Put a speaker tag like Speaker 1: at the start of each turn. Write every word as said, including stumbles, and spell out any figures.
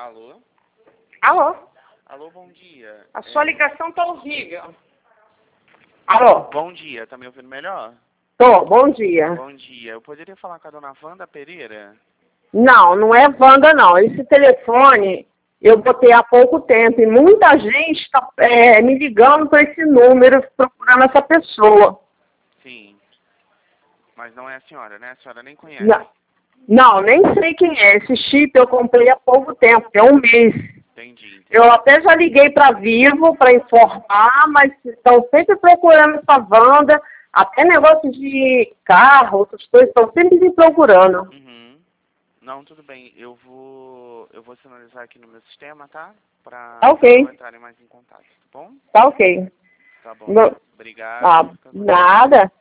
Speaker 1: Alô?
Speaker 2: Alô?
Speaker 1: Alô, bom dia.
Speaker 2: A sua ligação tá horrível. Alô?
Speaker 1: Bom dia, tá me ouvindo melhor?
Speaker 2: Tô, bom dia.
Speaker 1: Bom dia. Eu poderia falar com a dona Wanda Pereira?
Speaker 2: Não, não é Wanda, não. Esse telefone eu botei há pouco tempo e muita gente está é, me ligando para esse número, procurando essa pessoa.
Speaker 1: Sim. Mas não é a senhora, né? A senhora nem conhece.
Speaker 2: Não, não, nem sei quem é. Esse chip eu comprei há pouco tempo, tem um mês.
Speaker 1: Entendi, entendi.
Speaker 2: Eu até já liguei para Vivo para informar, mas estão sempre procurando essa Wanda. Até negócio de carro, outras coisas, estão sempre me procurando.
Speaker 1: Uhum. Não, tudo bem. Eu vou, eu vou sinalizar aqui no meu sistema, tá? Pra
Speaker 2: Tá ok.
Speaker 1: não entrarem mais em contato, tá bom?
Speaker 2: Tá ok.
Speaker 1: Tá bom.
Speaker 2: Não,
Speaker 1: Obrigado.
Speaker 2: ah,
Speaker 1: Fica com Deus.
Speaker 2: nada.